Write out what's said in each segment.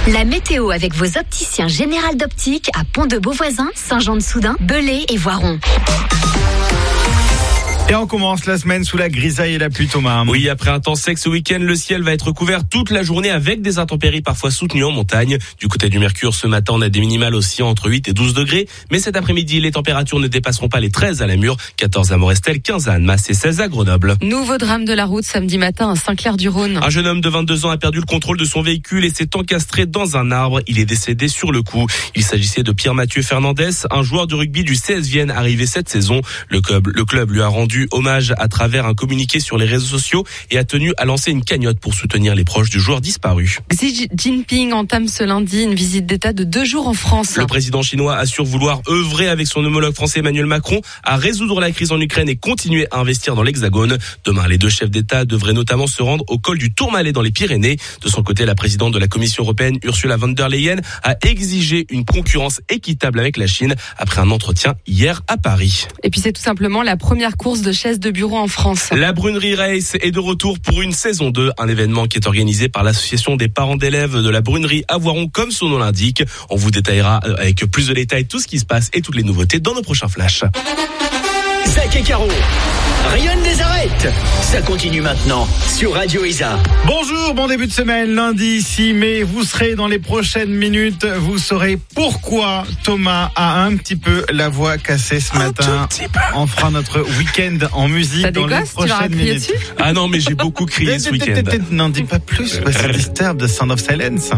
La météo avec vos opticiens Général d'Optique à Pont-de-Beauvoisin, Saint-Jean-de-Soudain, Belay et Voiron. Et on commence la semaine sous la grisaille et la pluie, Thomas. Oui, après un temps sec ce week-end, le ciel va être couvert toute la journée avec des intempéries parfois soutenues en montagne. Du côté du Mercure, ce matin, on a des minimales aussi entre 8 et 12 degrés. Mais cet après-midi, les températures ne dépasseront pas les 13 à la Mure, 14 à Morestel, 15 à Annemasse et 16 à Grenoble. Nouveau drame de la route samedi matin à Saint-Clair-du-Rhône. Un jeune homme de 22 ans a perdu le contrôle de son véhicule et s'est encastré dans un arbre. Il est décédé sur le coup. Il s'agissait de Pierre-Mathieu Fernandez, un joueur de rugby du CS Vienne arrivé cette saison. Le club lui a rendu hommage à travers un communiqué sur les réseaux sociaux et a tenu à lancer une cagnotte pour soutenir les proches du joueur disparu. Xi Jinping entame ce lundi une visite d'État de 2 jours en France. Le président chinois assure vouloir œuvrer avec son homologue français Emmanuel Macron à résoudre la crise en Ukraine et continuer à investir dans l'Hexagone. Demain, les deux chefs d'État devraient notamment se rendre au col du Tourmalet dans les Pyrénées. De son côté, la présidente de la Commission européenne, Ursula von der Leyen, a exigé une concurrence équitable avec la Chine après un entretien hier à Paris. Et puis c'est tout simplement la première course de chaises de bureau en France. La Brunerie Race est de retour pour une saison 2, un événement qui est organisé par l'association des parents d'élèves de la Brunerie à Voiron, comme son nom l'indique. On vous détaillera avec plus de détails tout ce qui se passe et toutes les nouveautés dans nos prochains flashs. Zach et Caro, rien ne les arrête. Ça continue maintenant sur Radio Isa. Bonjour, bon début de semaine, lundi 6 mai. Vous serez dans les prochaines minutes. Vous saurez pourquoi Thomas a un petit peu la voix cassée ce matin. On fera notre week-end en musique dans les prochaines minutes. Dessus Ah non, mais j'ai beaucoup crié ce week-end. N'en dis pas plus, c'est Disturbed de Sound of Silence.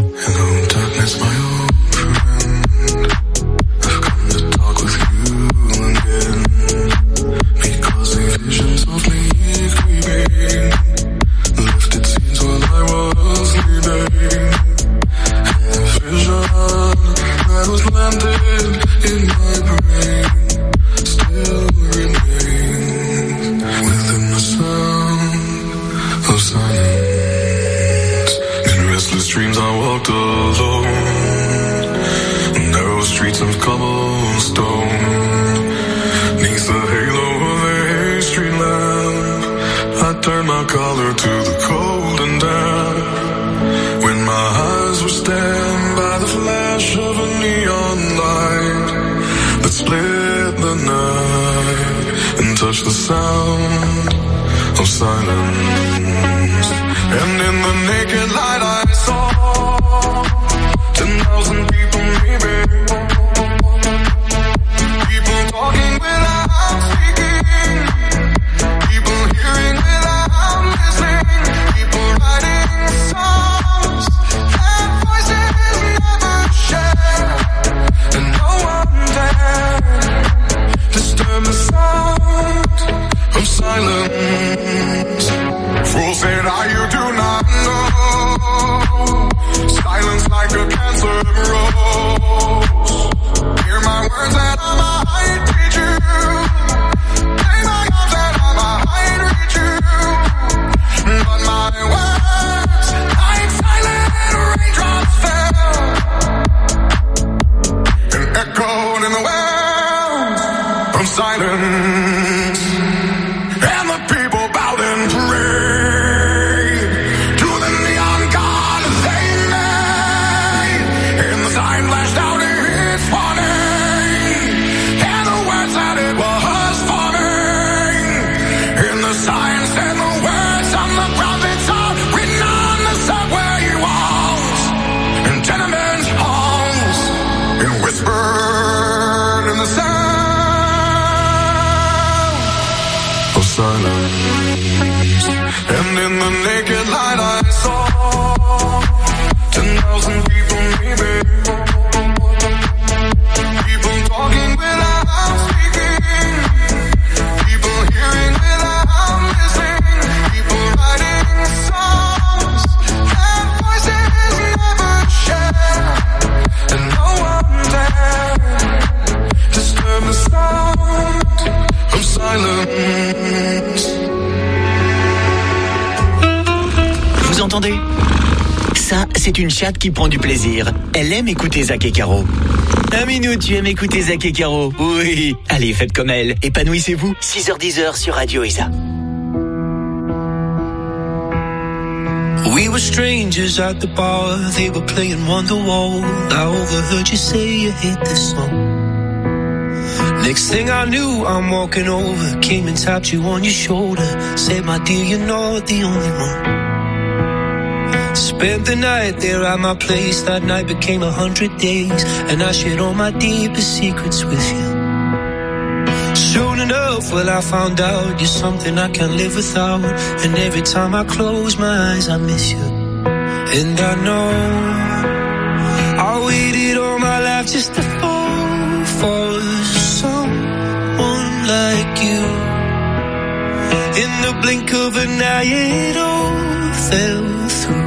Dreams I walked alone, narrow streets of cobblestone, neath the halo of a street lamp, I turned my collar to the cold and damp, when my eyes were stabbed by the flash of a neon light, that split the night, and touched the sound of silence, and in the naked light I saw 10,000 people maybe, people talking without speaking, people hearing without listening, people writing songs that voices never share, and no one dared disturb the sound of silence. Fools say now you do not know, silence like a cancer grows. Hear my words that I might teach you, play my arms that I might reach you, but my words like silent raindrops fell and echoed in the wells of silence, and the people bowed and prayed to the neon god they made, and the sign flashed out its warning, and the words that it was forming, and the sign said the words on the prophets are written on the subway walls and tenement halls, and whispered in the sound of silence. And in the naked light I saw 10,000 people maybe, people talking without speaking, people hearing without listening, people writing songs that voices never share, and no one dared disturb the sound of silence. Vous entendez? Ça, c'est une chatte qui prend du plaisir. Elle aime écouter Zach et Caro. Aminou, tu aimes écouter Zach et Caro? Oui. Allez, faites comme elle. Épanouissez-vous. 6h-10h sur Radio Isa. We were strangers at the bar, they were playing Wonderwall. I overheard you say you hate this song. Next thing I knew, I'm walking over, came and tapped you on your shoulder, said, my dear, you're not the only one. Spent the night there at my place, that night became 100 days, and I shared all my deepest secrets with you. Soon enough, well, I found out you're something I can't live without, and every time I close my eyes, I miss you. And I know I waited all my life just to fall for someone like you. In the blink of an eye, it all fell through.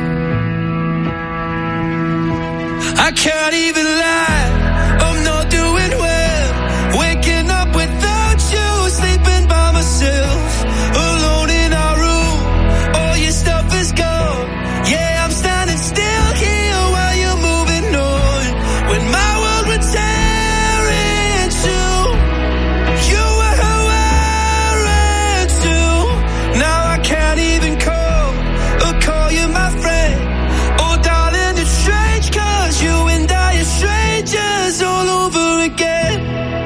I can't even lie, I'm not doing well. Waking up without you, sleeping by myself, alone in our room, all your stuff is gone. Yeah, I'm standing still here while you're moving on. When my world would tear into, you were who I ran to. Now I can't even call you my friend. Oh darling, it's strange, cause you and I are strangers all over again.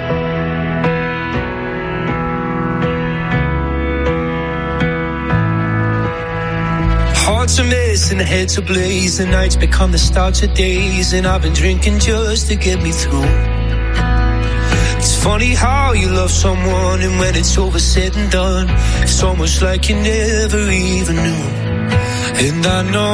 Hearts are missing, heads are blaze, the nights become the start of days, and I've been drinking just to get me through. It's funny how you love someone, and when it's over said and done, it's almost like you never even knew. And I know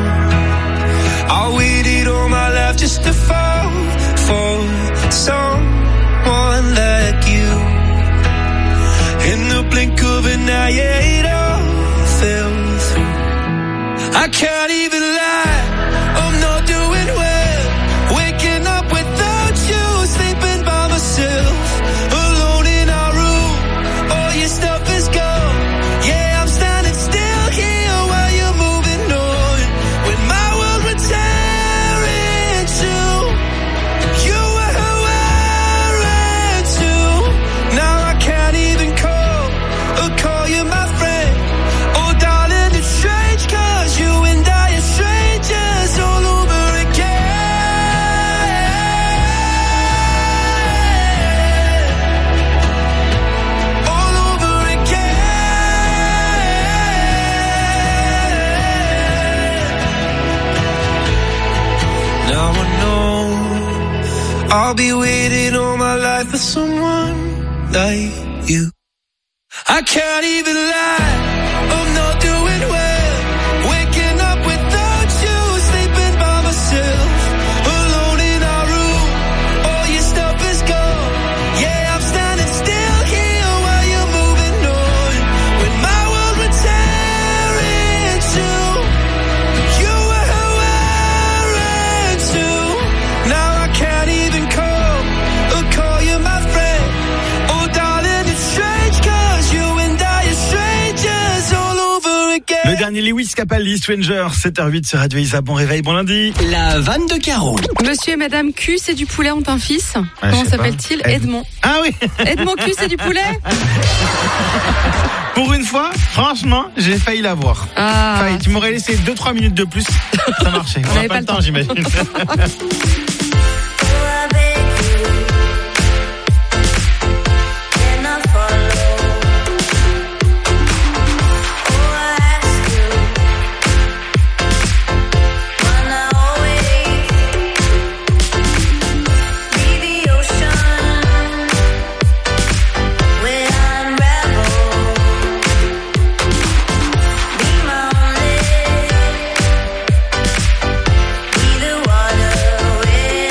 I waited all my life just to fall for someone like you. In the blink of an eye, it all fell through. I can't even lie, I'm not doing well. Waking up without you, sleeping by myself, alone in our room, all your stuff is gone. Yeah, I'm standing still here while you're moving on. When my world would tear into, you were who I ran to. Now I can't even call you my friend. Oh darling, it's strange, cause you and I are strangers all over again. All over again. Now I know I'll be waiting all my life for someone like you. I can't even lie, I'm not doing well. Waking up without you, sleeping by myself, alone in our room, all your stuff is gone. Yeah, I'm standing still here while you're moving on. When my world would tear into, you were who I ran to. Now I can't even call you my friend. Oh darling, it's strange, cause you and I are strangers all over again. Le dernier Lewis Capaldi, Stranger, 7h08 sur Radio Isa. Bon réveil, bon lundi. La vanne de Caro. Monsieur et Madame Q, c'est du poulet, ont un fils. Comment s'appelle-t-il? Edmond. Ah oui. Edmond Q, c'est du poulet. Pour une fois, franchement, j'ai failli l'avoir. Ah. Failli. Tu m'aurais laissé 2-3 minutes de plus, ça marchait. On n'a pas le temps, j'imagine. Be the water.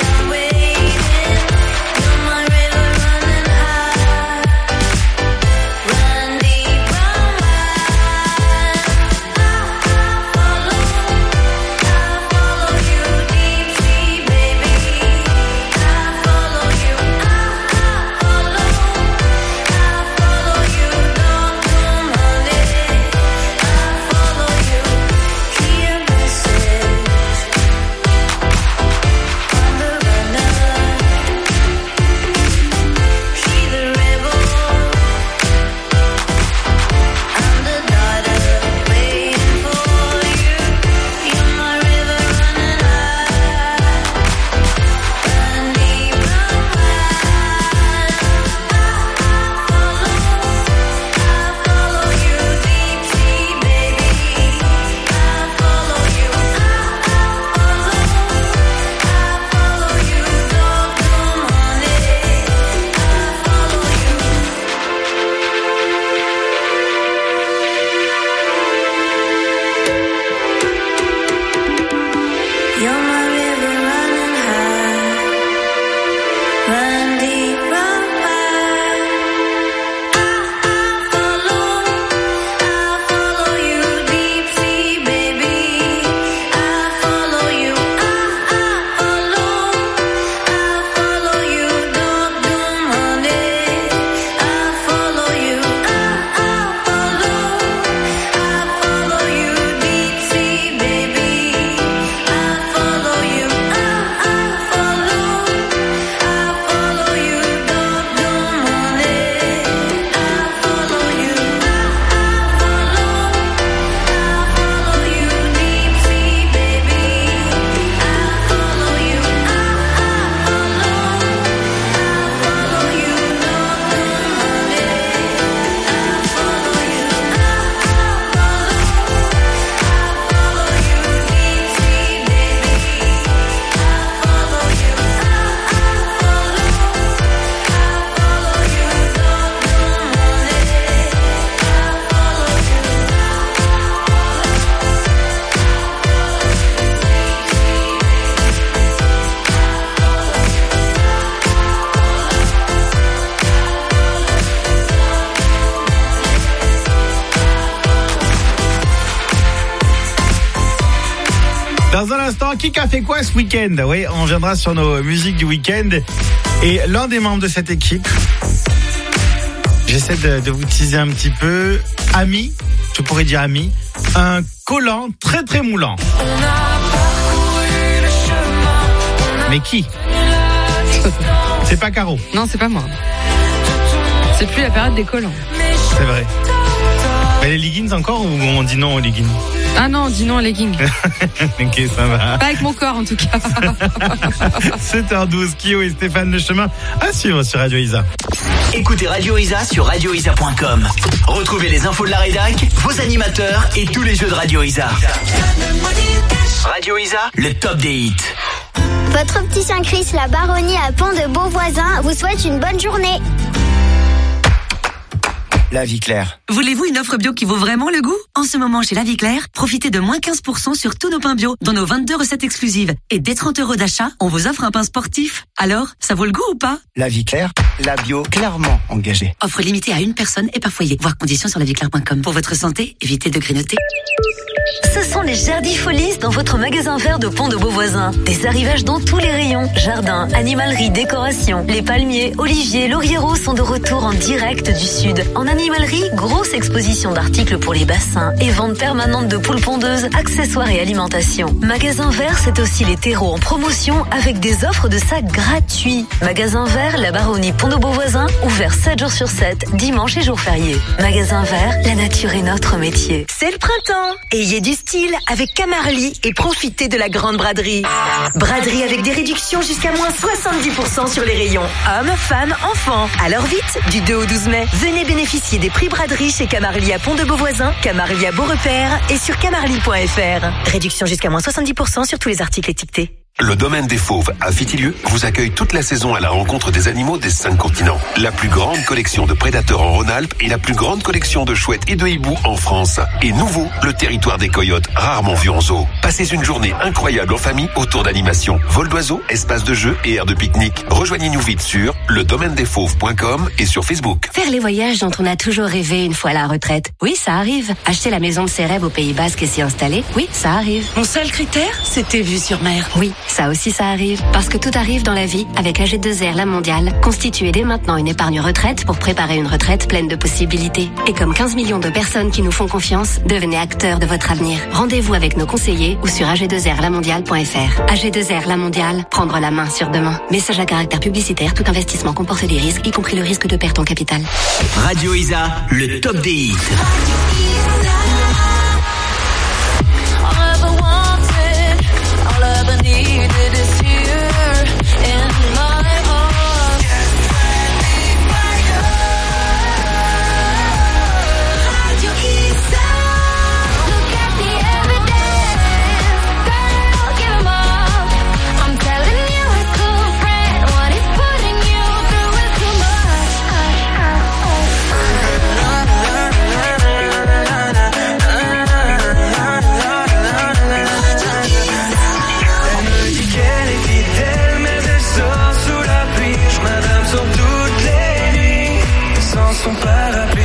Dans un instant, qui a fait quoi ce week-end? Oui, on viendra sur nos musiques du week-end. Et l'un des membres de cette équipe, j'essaie de vous teaser un petit peu. Ami, je pourrais dire ami, un collant très très moulant. Mais qui? C'est pas Caro. Non, c'est pas moi. C'est plus la période des collants. C'est vrai. Mais les leggings encore ou on dit non aux leggings? Ah non, dis non à leggings. Ok, ça va. Pas avec mon corps en tout cas. 7h12, Kyo et Stéphane Le Chemin à suivre sur Radio Isa. Écoutez Radio Isa sur radioisa.com. Retrouvez les infos de la rédac, vos animateurs et tous les jeux de Radio Isa. Radio Isa, le top des hits. Votre petit chien Chris, la baronnie à Pont de Beauvoisin, vous souhaite une bonne journée. La Vie Claire. Voulez-vous une offre bio qui vaut vraiment le goût? En ce moment, chez La Vie Claire, profitez de moins 15% sur tous nos pains bio, dans nos 22 recettes exclusives. Et dès 30 € d'achat, on vous offre un pain sportif. Alors, ça vaut le goût ou pas? La Vie Claire, la bio clairement engagée. Offre limitée à une personne et par foyer. Voir conditions sur laviclaire.com. Pour votre santé, évitez de grignoter. Ce sont les Jardifolies dans votre magasin vert de Pont de Beauvoisin. Des arrivages dans tous les rayons. Jardin, animalerie, décoration. Les palmiers, oliviers, laurieros sont de retour en direct du sud. En animalerie, grosse exposition d'articles pour les bassins et vente permanente de poules pondeuses, accessoires et alimentation. Magasin vert, c'est aussi les terreaux en promotion avec des offres de sacs gratuits. Magasin vert, la baronnie Pont de Beauvoisin, ouvert 7 jours sur 7, dimanche et jours fériés. Magasin vert, la nature est notre métier. C'est le printemps. Ayez du style avec Camarly et profitez de la grande braderie. Braderie avec des réductions jusqu'à moins 70% sur les rayons hommes, femmes, enfants. Alors vite, du 2 au 12 mai, venez bénéficier des prix braderie chez Camarly à Pont de Beauvoisin, Camarly à Beaurepaire et sur camarly.fr. Réduction jusqu'à moins 70% sur tous les articles étiquetés. Le domaine des Fauves à Fitilieu vous accueille toute la saison à la rencontre des animaux des 5 continents. La plus grande collection de prédateurs en Rhône-Alpes et la plus grande collection de chouettes et de hiboux en France. Et nouveau, le territoire des coyotes, rarement vu en zoo. Passez une journée incroyable en famille autour d'animations, vol d'oiseaux, espace de jeux et aires de pique-nique. Rejoignez-nous vite sur ledomainedesfauves.com et sur Facebook. Faire les voyages dont on a toujours rêvé une fois à la retraite. Oui, ça arrive. Acheter la maison de ses rêves au Pays Basque et s'y installer. Oui, ça arrive. Mon seul critère, c'était vue sur mer. Oui, ça aussi ça arrive. Parce que tout arrive dans la vie avec AG2R La Mondiale. Constituez dès maintenant une épargne retraite pour préparer une retraite pleine de possibilités. Et comme 15 millions de personnes qui nous font confiance, devenez acteurs de votre avenir. Rendez-vous avec nos conseillers ou sur ag2rlamondiale.fr. AG2R La Mondiale, prendre la main sur demain. Message à caractère publicitaire, tout investissement comporte des risques, y compris le risque de perte en capital. Radio Isa, le top des hits. Son parapluie.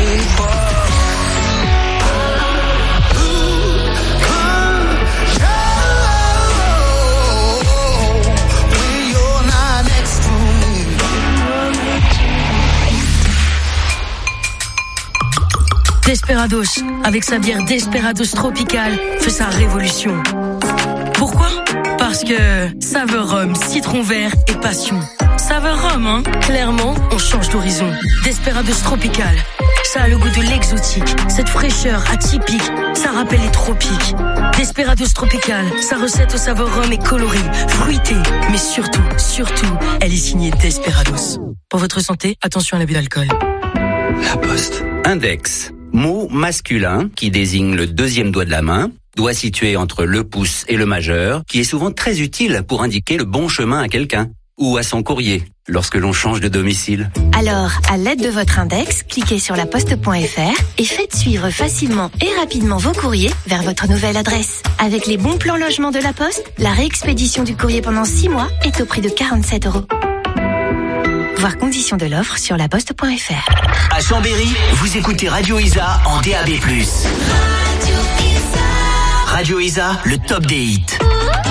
Desperados, avec sa bière Desperados Tropical, fait sa révolution. Pourquoi? Parce que saveur rhum, citron vert et passion. Saveur rhum, hein? Clairement, on change d'horizon. Desperados Tropical, ça a le goût de l'exotique. Cette fraîcheur atypique, ça rappelle les tropiques. Desperados Tropical, sa recette au saveur rhum est colorée, fruitée. Mais surtout, elle est signée Desperados. Pour votre santé, attention à l'abus d'alcool. La Poste. Index. Mot masculin qui désigne le deuxième doigt de la main, doigt situé entre le pouce et le majeur, qui est souvent très utile pour indiquer le bon chemin à quelqu'un ou à son courrier lorsque l'on change de domicile. Alors, à l'aide de votre index, cliquez sur laposte.fr et faites suivre facilement et rapidement vos courriers vers votre nouvelle adresse. Avec les bons plans logement de la Poste, la réexpédition du courrier pendant 6 mois est au prix de 47 €. Voir conditions de l'offre sur laposte.fr. À Chambéry, vous écoutez Radio Isa en DAB+. Radio Isa, le top des hits.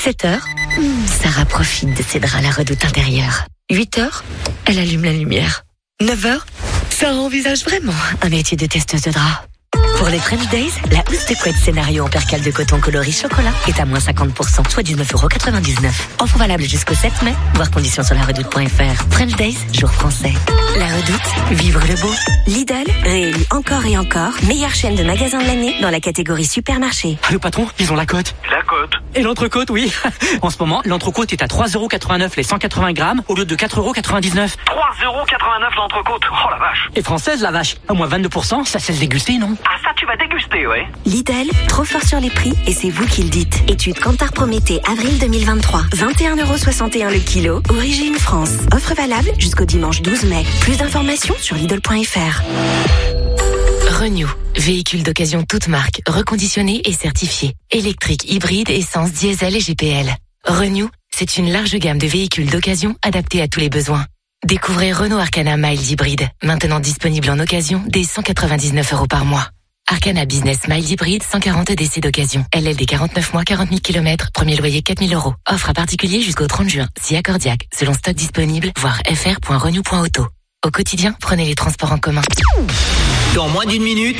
7h, Sarah profite de ses draps à la redoute intérieure. 8h, elle allume la lumière. 9h, Sarah envisage vraiment un métier de testeuse de draps. Pour les French Days, la housse de couette scénario en percale de coton coloris chocolat est à moins 50%, soit 19,99 €. Offre valable jusqu'au 7 mai, voir conditions sur laredoute.fr. French Days, jour français. La Redoute, vivre le beau. Lidl, réélu encore et encore, meilleure chaîne de magasins de l'année dans la catégorie supermarché. Allô patron, ils ont la cote. La cote. Et l'entrecôte, oui. En ce moment, l'entrecôte est à 3,89 € les 180 grammes au lieu de 4,99 €. 3,89 € l'entrecôte. Oh la vache. Et française la vache. À moins 22%, ça cesse déguster, non? Ah ça tu vas déguster, ouais. Lidl, trop fort sur les prix et c'est vous qui le dites. Étude Kantar Prométhée, avril 2023. 21,61 € le kilo. Origine France. Offre valable jusqu'au dimanche 12 mai. Plus d'informations sur Lidl.fr. Renew, véhicule d'occasion toute marque, reconditionné et certifié. Électrique, hybride, essence, diesel et GPL. Renew, c'est une large gamme de véhicules d'occasion adaptés à tous les besoins. Découvrez Renault Arcana Mild Hybride, maintenant disponible en occasion dès 199 € par mois. Arcana Business Mild Hybride, 140 DC d'occasion. LLD 49 mois, 40 000 km, premier loyer 4 000 €. Offre à particulier jusqu'au 30 juin, si accordiaque, selon stock disponible, voir fr.renew.auto. Au quotidien, prenez les transports en commun. Dans moins d'une minute,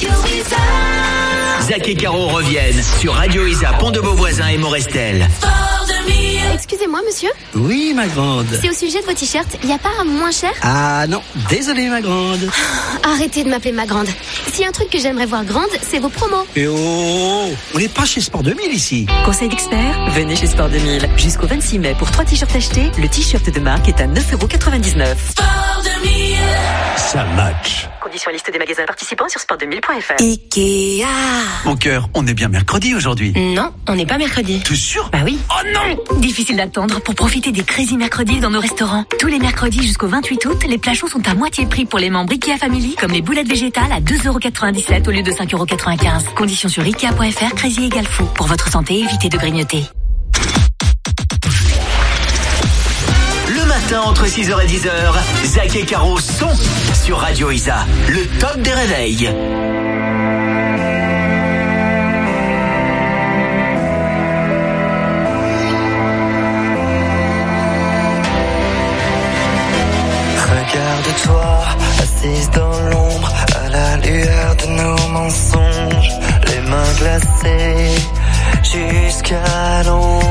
Zach et Caro reviennent sur Radio Isa, Pont de Beauvoisin et Morestel. Excusez-moi, monsieur. Oui, ma grande. C'est au sujet de vos t-shirts. Il n'y a pas un moins cher? Ah non, désolé, ma grande. Arrêtez de m'appeler ma grande. S'il y a un truc que j'aimerais voir grande, c'est vos promos. Et oh, on n'est pas chez Sport 2000 ici. Conseil d'expert, venez chez Sport 2000. Jusqu'au 26 mai, pour 3 t-shirts achetés, le t-shirt de marque est à 9,99 €. Sport 2000. Ça match. Conditions et liste des magasins participants sur sport2000.fr. Ikea. Mon cœur, on est bien mercredi aujourd'hui. Non, on n'est pas mercredi. T'es sûr? Bah oui. Oh non! Difficile d'attendre pour profiter des Crazy Mercredis dans nos restaurants. Tous les mercredis jusqu'au 28 août, les plats chauds sont à moitié prix pour les membres Ikea Family, comme les boulettes végétales à 2,97 € au lieu de 5,95 €. Conditions sur Ikea.fr, Crazy égale fou. Pour votre santé, évitez de grignoter. Le matin entre 6h et 10h, Zach et Caro sont sur Radio Isa, le top des réveils. Regarde-toi, assise dans l'ombre, à la lueur de nos mensonges, les mains glacées jusqu'à l'ombre.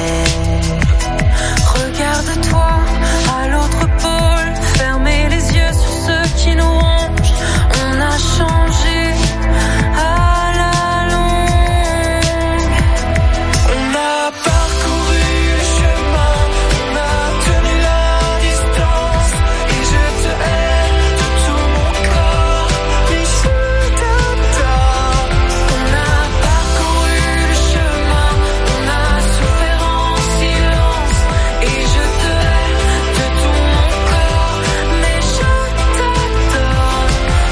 Regarde-toi à l'autre pôle, fermez les yeux sur ceux qui nous rongent. On a changé à la longue. On a parcouru le chemin, on a tenu la distance, et je te hais de tout mon corps, et je t'adore. On a parcouru le chemin, on a souffert en silence, et je te hais de tout mon corps, mais je t'adore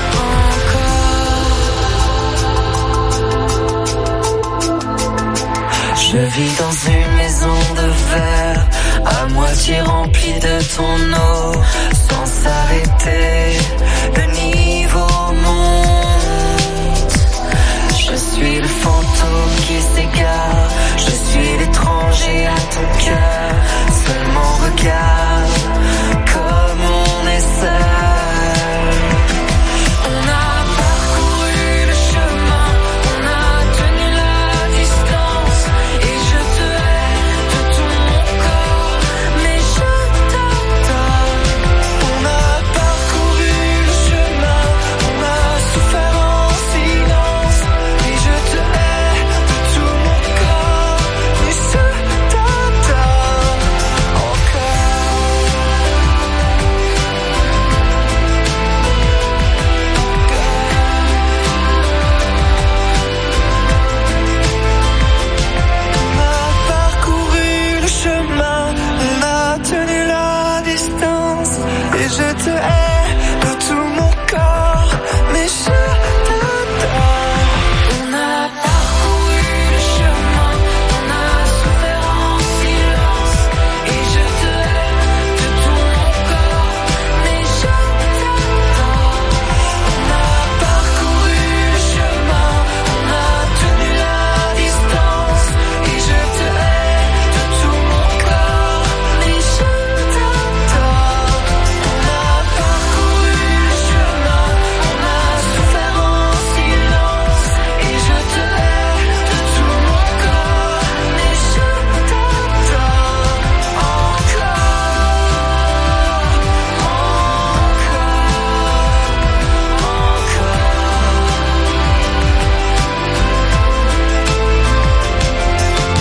encore. Je vis dans une maison de verre, à moitié remplie de ton eau, sans s'arrêter, le niveau monte. Je suis le fantôme qui s'égare, je suis l'étranger à ton cœur, seulement regarde comme on est seul. On a parcouru le chemin, on a tenu la distance, et je te hais de tout mon corps, mais je t'adore. On a parcouru le chemin,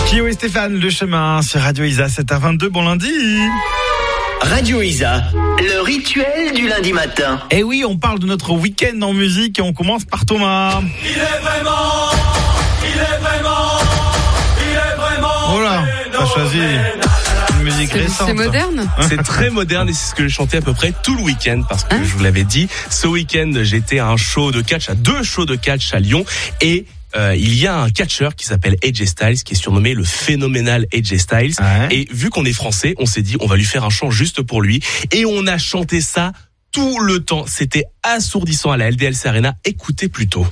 Fio et Stéphane, le chemin sur Radio Isa, 7h22, bon lundi. Radio Isa, le rituel du lundi matin. Et oui, on parle de notre week-end en musique et on commence par Thomas. Il est vraiment. Voilà, t'as choisi une musique récente. C'est moderne. C'est très moderne et c'est ce que j'ai chanté à peu près tout le week-end parce que je vous l'avais dit, ce week-end j'étais à un show de catch, à 2 shows de catch à Lyon et il y a un catcheur qui s'appelle AJ Styles qui est surnommé le phénoménal AJ Styles et vu qu'on est français, on s'est dit on va lui faire un chant juste pour lui et on a chanté ça tout le temps. C'était assourdissant à la LDLC Arena. Écoutez plutôt.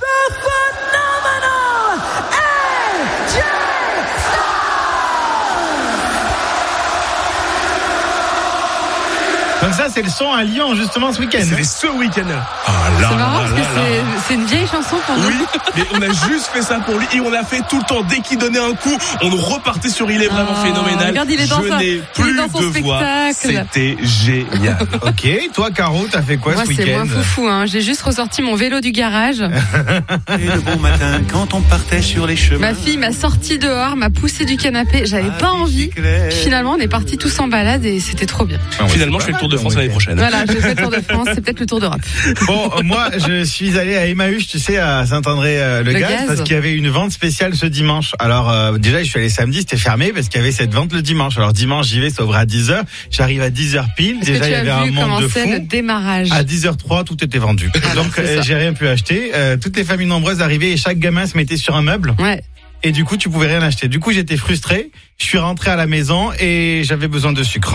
Donc ça, c'est le son à Lyon, justement, ce week-end. C'est ce week-end. C'est marrant parce que c'est une vieille chanson pour nous. Oui, mais on a juste fait ça pour lui et on a fait tout le temps. Dès qu'il donnait un coup, on repartait sur Il est vraiment phénoménal. Regarde, il est dans Je n'ai plus de voix. C'était génial. Ok, toi, Caro, t'as fait quoi ce week-end? Moi, c'est moins foufou. Hein. J'ai juste ressorti mon vélo du garage. Et le bon matin, quand on partait sur les chemins. Ma fille m'a sorti dehors, m'a poussé du canapé. J'avais pas envie. Finalement, on est partis tous en balade et c'était trop bien. Finalement, je fais le Tour de France l'année prochaine. Voilà, je fais le Tour de France, c'est peut-être le Tour d'Europe. Bon, moi, je suis allé à Emmaüs, tu sais, à Saint-André-le-Gaz, parce qu'il y avait une vente spéciale ce dimanche. Alors, déjà, je suis allé samedi, c'était fermé, parce qu'il y avait cette vente le dimanche. Alors, dimanche, j'y vais, ça ouvre à 10h. J'arrive à 10h pile. Déjà, il y avait un monde de fou. Le démarrage. À 10h03, tout était vendu. Donc, j'ai rien pu acheter. Toutes les familles nombreuses arrivaient et chaque gamin se mettait sur un meuble. Ouais. Et du coup, tu pouvais rien acheter. Du coup, j'étais frustré. Je suis rentré à la maison et j'avais besoin de sucre.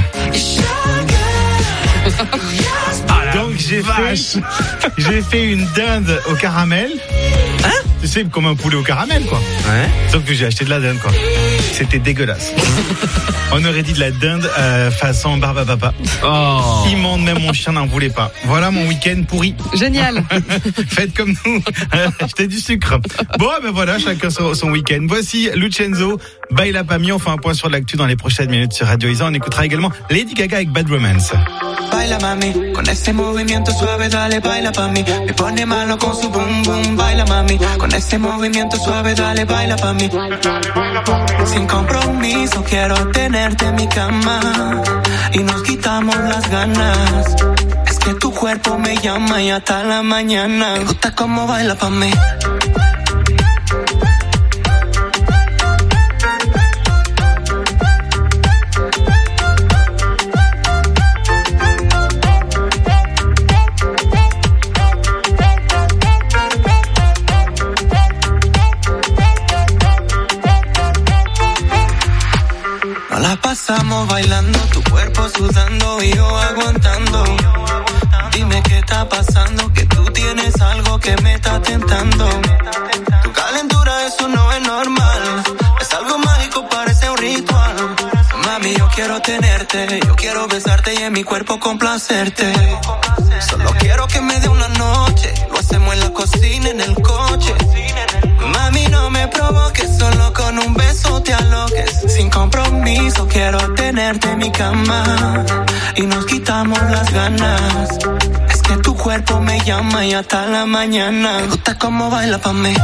Donc j'ai fait une dinde au caramel. Hein? Tu sais, comme un poulet au caramel, quoi. Ouais. Sauf que j'ai acheté de la dinde, quoi. C'était dégueulasse. On aurait dit de la dinde façon barbe à papa. Oh. Immonde, même mon chien n'en voulait pas. Voilà mon week-end pourri. Génial. Faites comme nous. Acheter du sucre. Bon, ben voilà, chacun son week-end. Voici Lucenzo, Baila Pa' Mi. On fait un point sur l'actu dans les prochaines minutes sur Radio Isa. On écoutera également Lady Gaga avec Bad Romance. Baila mami, con ese movimiento suave dale baila pa' mí. Me pone malo con su boom boom, baila mami. Con ese movimiento suave dale baila pa' mí. Sin compromiso quiero tenerte en mi cama y nos quitamos las ganas. Es que tu cuerpo me llama y hasta la mañana. Me gusta cómo baila pa' mí. La pasamos bailando, tu cuerpo sudando y yo aguantando. Dime qué está pasando, que tú tienes algo que me está tentando. Tu calentura, eso no es normal. Es algo mágico, parece un ritual. Mami, yo quiero tenerte, yo quiero besarte y en mi cuerpo complacerte. Solo quiero que me dé una noche, lo hacemos en la cocina, en el coche. Mami, no me provoques, solo con un beso te aloques. Sin compromiso quiero tenerte en mi cama y nos quitamos las ganas. Es que tu cuerpo me llama y hasta la mañana. Me gusta cómo baila pa' mí.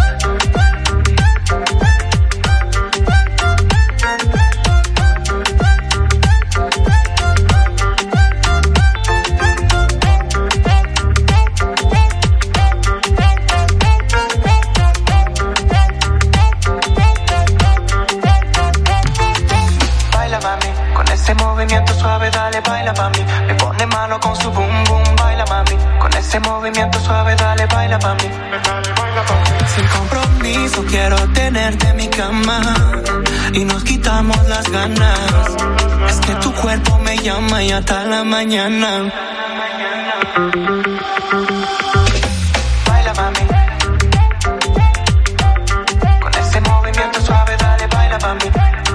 Suave, dale, baila pa' mí. Me pone malo con su boom boom, baila mami. Con ese movimiento suave, dale, baila pa' mí. Sin compromiso quiero tenerte en mi cama y nos quitamos las ganas. Es que tu cuerpo me llama y hasta la mañana. Baila mami. Con ese movimiento suave, dale, baila pa' mí.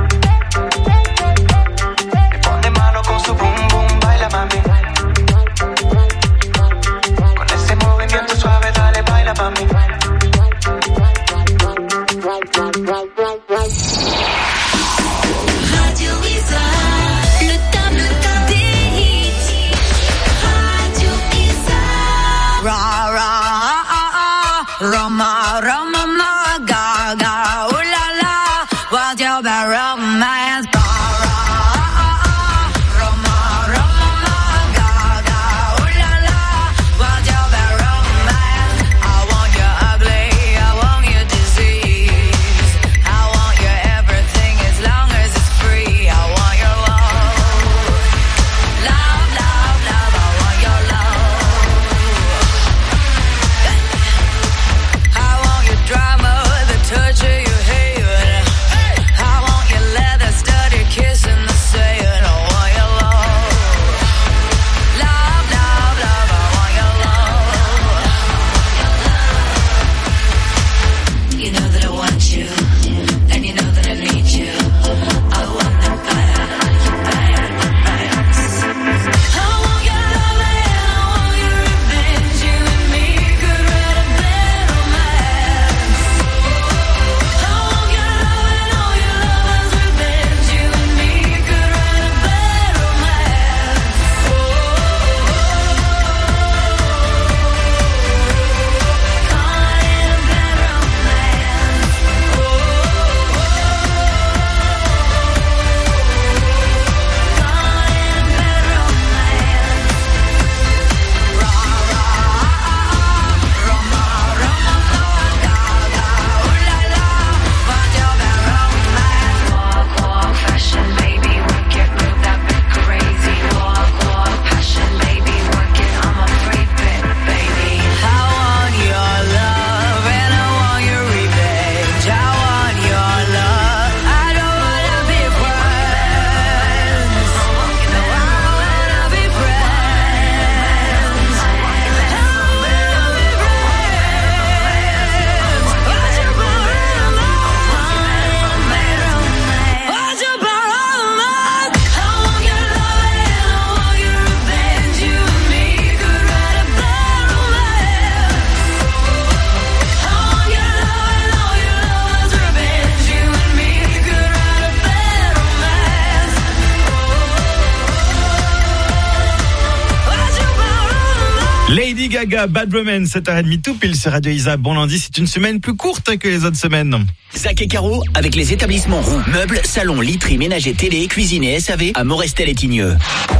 Radio Isa, le top des hits. Radio Isa. Ra ra Rama Rama ma ga ga oh la la wa Want your bad romance. Lady Gaga, Bad Romance, 7h30 tout pile sur Radio Isa. Bon lundi, c'est une semaine plus courte que les autres semaines. Zach et Caro, avec les établissements Roux, meubles, salons, literie, ménager, télé, cuisine et SAV à Morestel et Tigneux.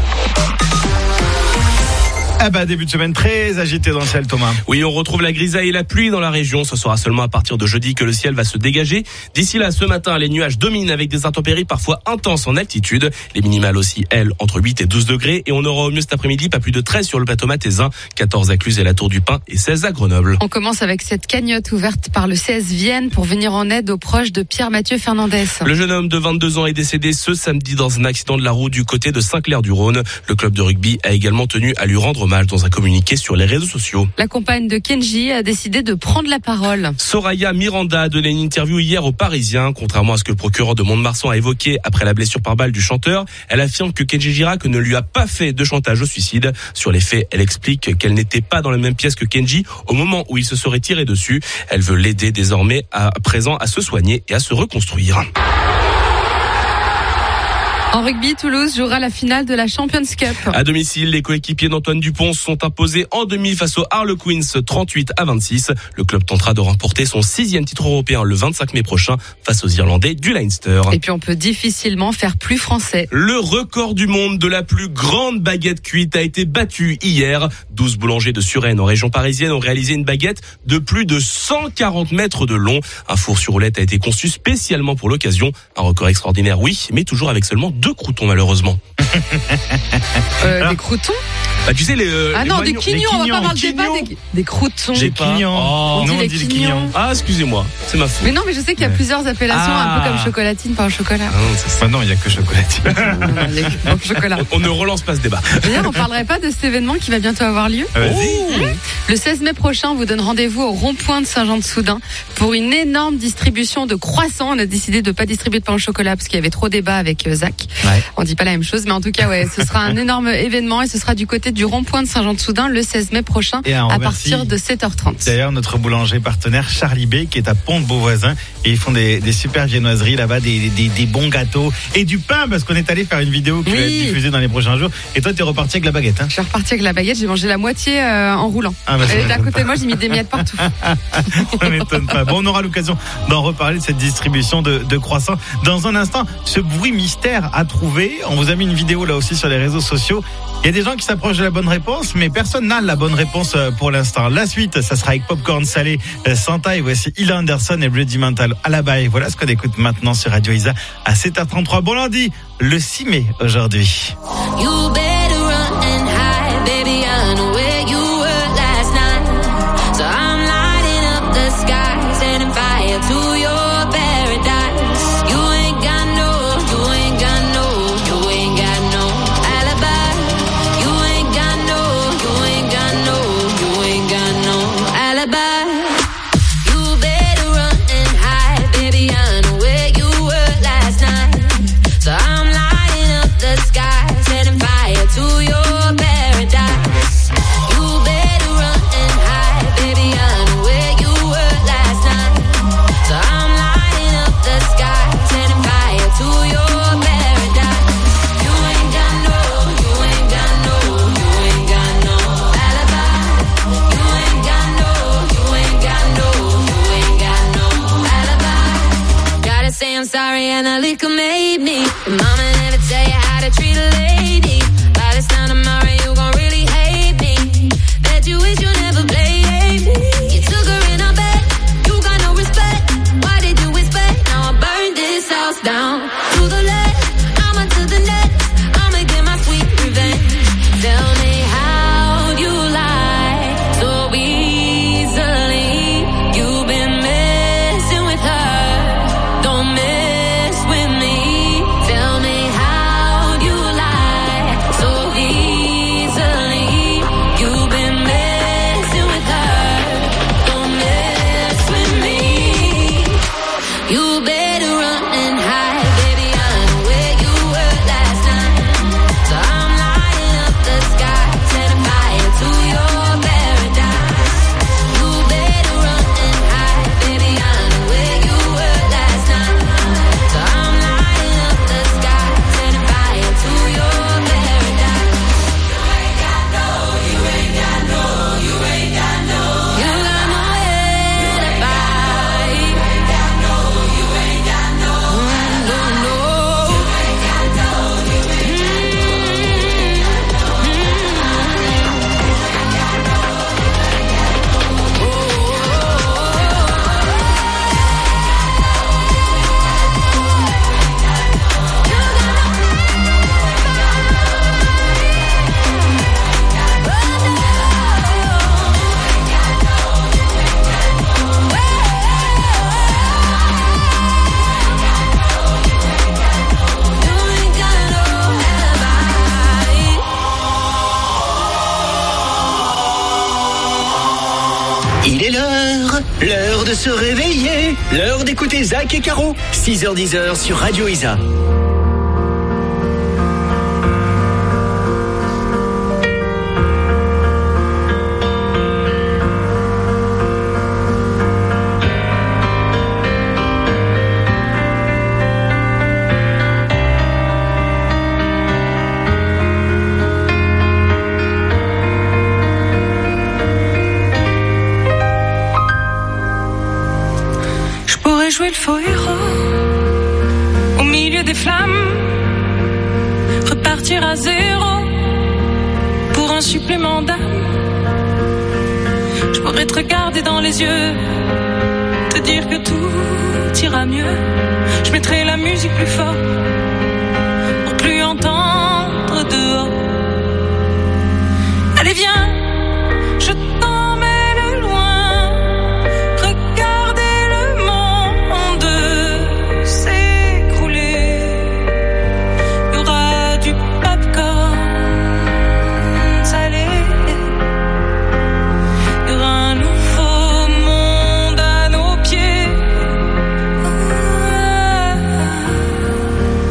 Ah bah début de semaine très agité dans le ciel, Thomas. Oui, on retrouve la grisaille et la pluie dans la région. Ce sera seulement à partir de jeudi que le ciel va se dégager. D'ici là, ce matin, les nuages dominent avec des intempéries parfois intenses en altitude. Les minimales aussi, elles, entre 8 et 12 degrés. Et on aura au mieux cet après-midi pas plus de 13 sur le plateau Mathésin, 14 à Cluse et la Tour du Pin et 16 à Grenoble. On commence avec cette cagnotte ouverte par le CS Vienne pour venir en aide aux proches de Pierre-Mathieu Fernandez. Le jeune homme de 22 ans est décédé ce samedi dans un accident de la route du côté de Saint-Clair-du-Rhône. Le club de rugby a également tenu à lui rendre hommage dans un communiqué sur les réseaux sociaux. La compagne de Kenji a décidé de prendre la parole. Soraya Miranda a donné une interview hier aux Parisiens. Contrairement à ce que le procureur de Mont-de-Marsan a évoqué après la blessure par balle du chanteur, elle affirme que Kenji Girac ne lui a pas fait de chantage au suicide. Sur les faits, elle explique qu'elle n'était pas dans la même pièce que Kenji au moment où il se serait tiré dessus. Elle veut l'aider désormais à présent à se soigner et à se reconstruire. En rugby, Toulouse jouera la finale de la Champions Cup. À domicile, les coéquipiers d'Antoine Dupont sont imposés en demi face aux Harlequins 38-26. Le club tentera de remporter son 6e titre européen le 25 mai prochain face aux Irlandais du Leinster. Et puis on peut difficilement faire plus français. Le record du monde de la plus grande baguette cuite a été battu hier. 12 boulangers de Suresnes en région parisienne ont réalisé une baguette de plus de 140 mètres de long. Un four sur roulette a été conçu spécialement pour l'occasion. Un record extraordinaire, oui, mais toujours avec seulement 2 croutons malheureusement. Des croutons? Bah tu sais des quignons, on va pas avoir le débat des croutons. J'ai pas. On dit les quignons. Ah, excusez-moi, c'est ma faute. Mais non, mais je sais qu'il y a plusieurs appellations, un peu comme chocolatine, pain au chocolat. Non, il y a que chocolatine. Il y a que pain au chocolat. On ne relance pas ce débat. D'ailleurs, on parlerait pas de cet événement qui va bientôt avoir lieu. Le 16 mai prochain, on vous donne rendez-vous au rond-point de Saint-Jean-de-Soudain pour une énorme distribution de croissants. On a décidé de pas distribuer de pain au chocolat parce qu'il y avait trop débat avec Zach. On dit pas la même chose, mais en tout tout cas, ouais, ce sera un énorme événement et ce sera du côté du rond-point de Saint-Jean-de-Soudain le 16 mai prochain à partir de 7h30. D'ailleurs, notre boulanger partenaire Charlie B qui est à Pont-de-Beauvoisin et ils font des super viennoiseries là-bas, des bons gâteaux et du pain parce qu'on est allé faire une vidéo qui va être diffusée dans les prochains jours. Et toi, t'es reparti avec la baguette, hein? Je suis reparti avec la baguette, j'ai mangé la moitié en roulant. Ah bah, elle était à côté de moi, j'ai mis des miettes partout. Ça m'étonne pas. Bon, on aura l'occasion d'en reparler de cette distribution de croissants dans un instant. Ce bruit mystère à trouver. On vous a mis une vidéo là aussi sur les réseaux sociaux. Il y a des gens qui s'approchent de la bonne réponse, mais personne n'a la bonne réponse pour l'instant. La suite, ça sera avec Popcorn Salé, Santa et voici Ila Anderson et Bloody Mental à la baille. Voilà ce qu'on écoute maintenant sur Radio Isa à 7h33. Bon lundi, le 6 mai aujourd'hui. You better run and hide, baby. I know where you were last night. So I'm lighting up the sky, setting fire to your paradise. You ain't got no alibi. You ain't got no alibi. You better run and hide, baby. I know where you were last night. So I'm lighting up the sky, setting fire to your paradise. You better run and hide, baby. I know where you were last night. So I'm lighting up the sky, setting fire to your paradise. You ain't got no alibi. You ain't got no alibi. Gotta say I'm sorry and the liquor made me. Mama never tell you how to treat a lady. By this time tomorrow you gon' really hate me. Bet you wish you never played me. You took her in a bed, you got no respect. Why did you expect? Now I burned this house down to the left. I'ma to the next. I'ma get my sweet revenge. Tell me how you lie so easily. You've been messing with her. Don't mess with me. Tell me how you lie so easily. You've been messing with her. Don't mess with me. You better run and hide, baby. I know where you were last night. So I'm lighting up the sky, setting fire to your paradise. You better run and hide, baby. I know where you were last night. So I'm lighting up the sky, setting fire to your paradise. You ain't got no alibi. You ain't got Il est l'heure de se réveiller, l'heure d'écouter Zach et Caro, 6h-10h sur Radio Isa. Je pourrais jouer le faux héros au milieu des flammes, repartir à zéro pour un supplément d'âme. Je pourrais te regarder dans les yeux, te dire que tout ira mieux. Je mettrai la musique plus fort pour plus entendre dehors. Allez viens, je t'emmène loin. Regardez le monde s'écrouler. Il y aura du popcorn salé. Il y aura un nouveau monde à nos pieds.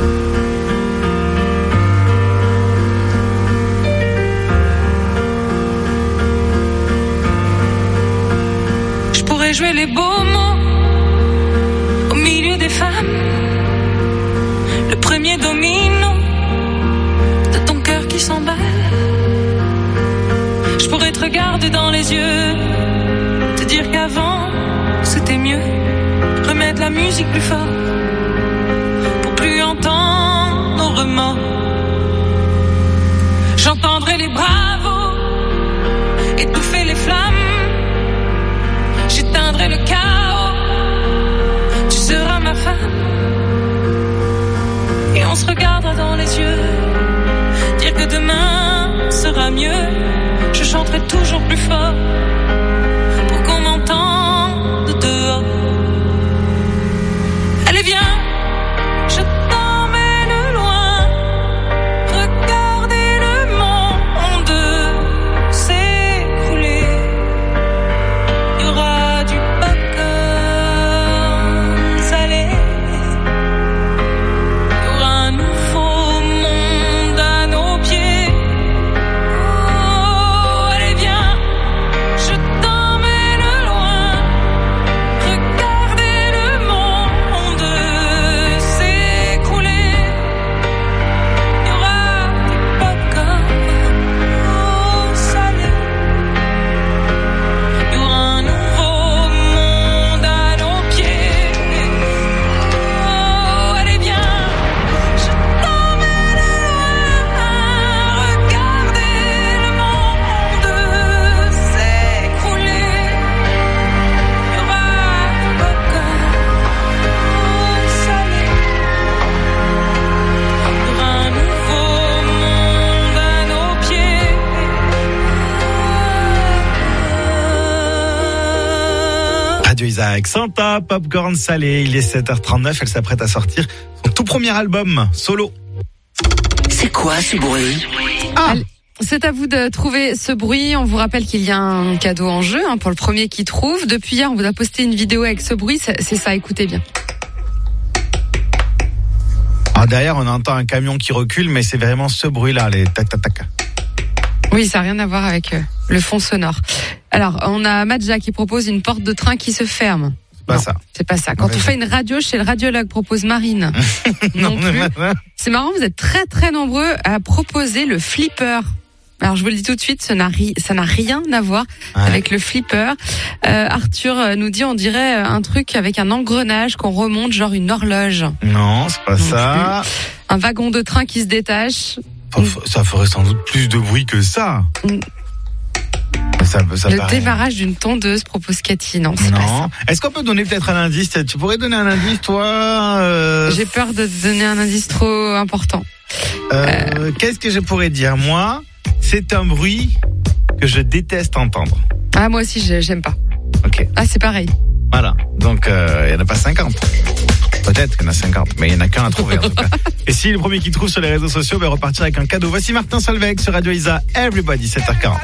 jouer les beaux mots au milieu des femmes. Le premier domino de ton cœur qui s'emballe. Je pourrais te regarder dans les yeux, te dire qu'avant c'était mieux. Remettre la musique plus fort pour plus entendre nos remords. J'entendrai les bravos étouffer les flammes. J'éteindrai le chaos. Tu seras ma femme. Et on se regardera dans les yeux, dire que demain sera mieux. Je chanterai toujours plus fort pour qu'on m'entende dehors. Allez viens, je t'emmène loin. Regardez le monde s'écrouler. Il y aura du popcorn salé. Il y aura un nouveau monde à nos pieds. Oh, allez viens, je t'emmène loin. Regardez le monde s'écrouler. Il y aura du popcorn salé. Il y aura un nouveau monde à nos pieds. Oh, allez viens, je t'emmène loin. Regardez le monde s'écrouler. Il y aura du popcorn salé. Il y aura un nouveau monde à nos pieds. Radio Isaac, Santa, Popcorn Salé, il est 7h39, elle s'apprête à sortir son tout premier album, solo. C'est quoi ce bruit? Allez, c'est à vous de trouver ce bruit. On vous rappelle qu'il y a un cadeau en jeu pour le premier qui trouve. Depuis hier, on vous a posté une vidéo avec ce bruit. C'est ça, écoutez bien. Alors derrière, on entend un camion qui recule, mais c'est vraiment ce bruit-là, les tac-tac-tac. Oui, ça n'a rien à voir avec le fond sonore. Alors, on a Madja qui propose une porte de train qui se ferme. C'est pas ça. C'est pas ça. Quand on fait une radio chez le radiologue, propose Marine. non plus. C'est marrant, vous êtes très très nombreux à proposer le flipper. Alors je vous le dis tout de suite, ça n'a rien à voir avec le flipper. Arthur nous dit, on dirait un truc avec un engrenage qu'on remonte, genre une horloge. Non, c'est pas ça. Plus. Un wagon de train qui se détache. Ça ferait sans doute plus de bruit que ça. Ça le paraît... démarrage d'une tondeuse, propose Cathy. Non, c'est pas ça. Est-ce qu'on peut donner peut-être un indice? Tu pourrais donner un indice, toi? J'ai peur de te donner un indice trop important. Qu'est-ce que je pourrais dire? Moi, c'est un bruit que je déteste entendre. Ah, moi aussi, j'aime pas. Ok. Ah, c'est pareil. Voilà. Donc, il n'y en a pas 50. Peut-être qu'il y en a 50, mais il n'y en a qu'un à trouver en tout cas. Et si le premier qui trouve sur les réseaux sociaux va repartir avec un cadeau. Voici Martin Solveig sur Radio Isa. Everybody, 7h40.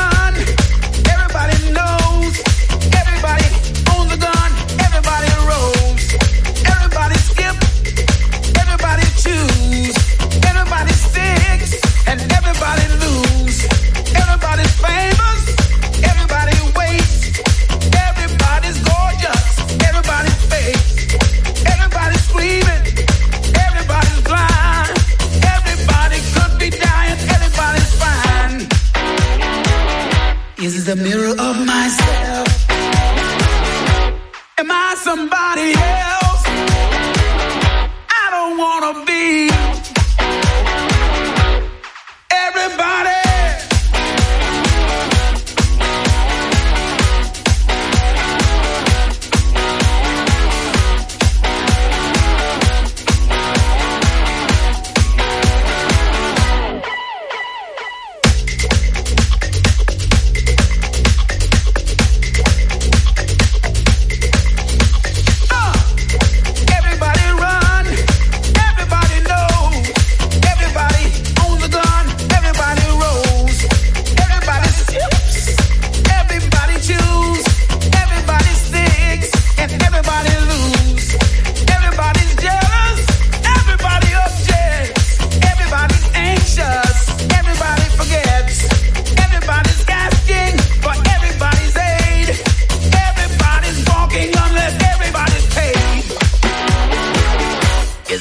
Is the mirror of myself. Am I somebody else? I don't wanna be. Everybody.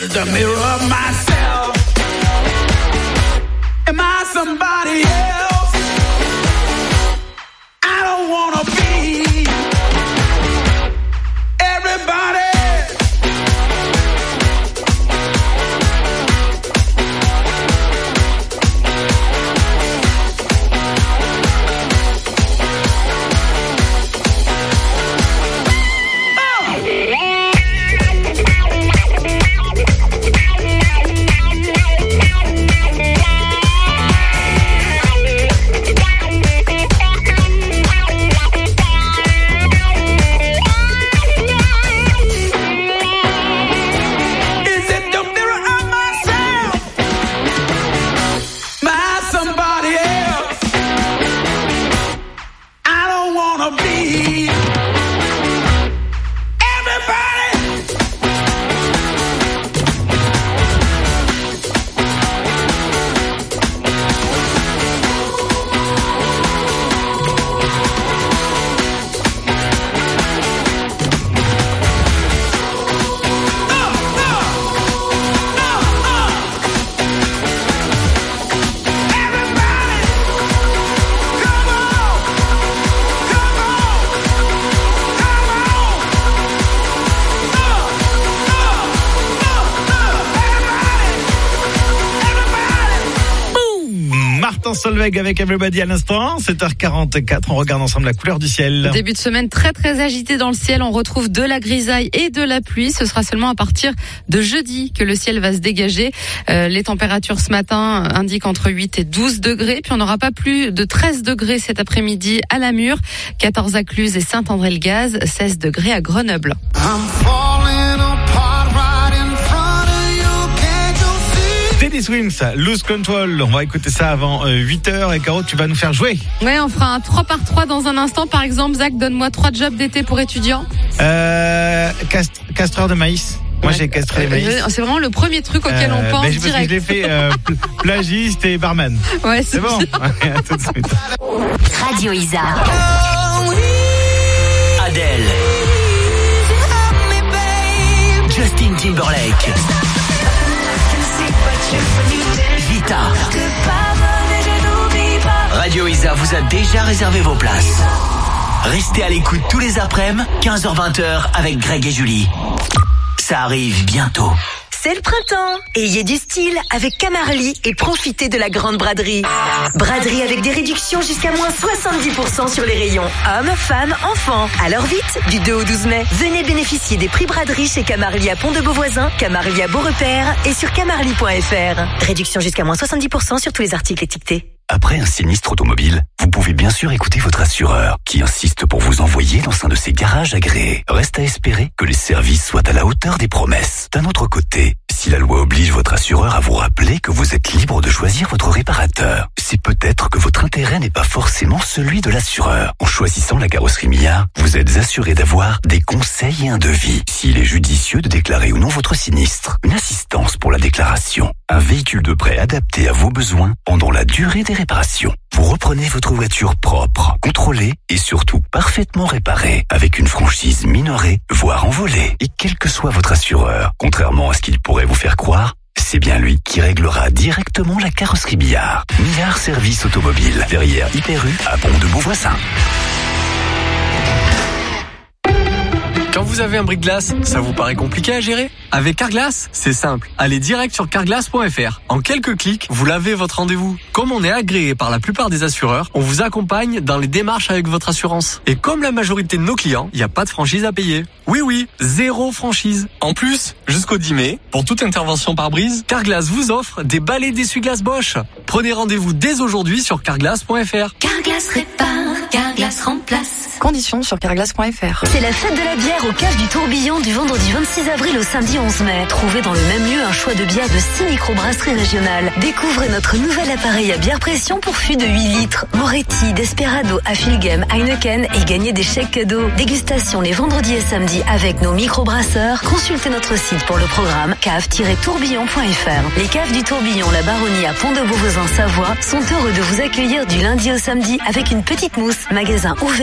the mirror of myself. Am I somebody else? I don't wanna be everybody. Solveig avec Everybody à l'instant, 7h44, on regarde ensemble la couleur du ciel. Début de semaine très très agité dans le ciel, on retrouve de la grisaille et de la pluie, ce sera seulement à partir de jeudi que le ciel va se dégager. Les températures ce matin indiquent entre 8 et 12 degrés, puis on n'aura pas plus de 13 degrés cet après-midi à Namur, 14 à Cluse et Saint-André-le-Gaz, 16 degrés à Grenoble. Teddy Swims, Lose Control. On va écouter ça avant 8h. Et Caro, tu vas nous faire jouer. Ouais, on fera un 3x3 dans un instant. Par exemple, Zach, donne-moi 3 jobs d'été pour étudiants. Castreur de maïs. Moi, j'ai castré les maïs. C'est vraiment le premier truc auquel on pense direct. Je l'ai fait plagiste et barman. Ouais, c'est bon. Ouais, à tout de suite. Radio Isa. Adèle. Justin Timberlake. Vita. Radio Isa vous a déjà réservé vos places. Restez à l'écoute tous les après-midi, 15h-20h avec Greg et Julie. Ça arrive bientôt. C'est le printemps. Ayez du style avec Camarly et profitez de la grande braderie. Braderie avec des réductions jusqu'à moins 70% sur les rayons hommes, femmes, enfants. Alors vite, du 2 au 12 mai, venez bénéficier des prix braderie chez Camarly à Pont-de-Beauvoisin, Camarly à Beaurepaire et sur camarly.fr. Réduction jusqu'à moins 70% sur tous les articles étiquetés. Après un sinistre automobile, vous pouvez bien sûr écouter votre assureur qui insiste pour vous envoyer dans un de ses garages agréés. Reste à espérer que les services soient à la hauteur des promesses. D'un autre côté, si la loi oblige votre assureur à vous rappeler que vous êtes libre de choisir votre réparateur, c'est peut-être que votre intérêt n'est pas forcément celui de l'assureur. En choisissant la carrosserie Millard, vous êtes assuré d'avoir des conseils et un devis. S'il est judicieux de déclarer ou non votre sinistre, une assistance pour la déclaration, un véhicule de prêt adapté à vos besoins pendant la durée des réparations. Vous reprenez votre voiture propre, contrôlée et surtout parfaitement réparée, avec une franchise minorée, voire envolée. Et quel que soit votre assureur, contrairement à ce qu'il pourrait vous faire croire, c'est bien lui qui réglera directement la carrosserie Millard. Millard Service Automobile, derrière Hyper U à Pont-de-Beauvoisin. Quand vous avez un brise-glace, ça vous paraît compliqué à gérer? Avec Carglass, c'est simple. Allez direct sur carglass.fr. En quelques clics, vous l'avez votre rendez-vous. Comme on est agréé par la plupart des assureurs, on vous accompagne dans les démarches avec votre assurance. Et comme la majorité de nos clients, il n'y a pas de franchise à payer. Oui, 0 franchise. En plus, jusqu'au 10 mai, pour toute intervention par brise, Carglass vous offre des balais d'essuie-glace Bosch. Prenez rendez-vous dès aujourd'hui sur carglass.fr. Carglass répare, Carglass remplace. Conditions sur carglass.fr. C'est la fête de la bière au Cave du Tourbillon du vendredi 26 avril au samedi 11 mai. Trouvez dans le même lieu un choix de bières de 6 microbrasseries régionales. Découvrez notre nouvel appareil à bière pression pour fût de 8 litres. Moretti, Desperado, Affilgem, Heineken et gagnez des chèques cadeaux. Dégustation les vendredis et samedis avec nos microbrasseurs. Consultez notre site pour le programme cave-tourbillon.fr. Les caves du Tourbillon, la Baronnie à Pont-de-Beauvoisin, Savoie sont heureux de vous accueillir du lundi au samedi avec une petite mousse. Magasin ouvert le 8 mai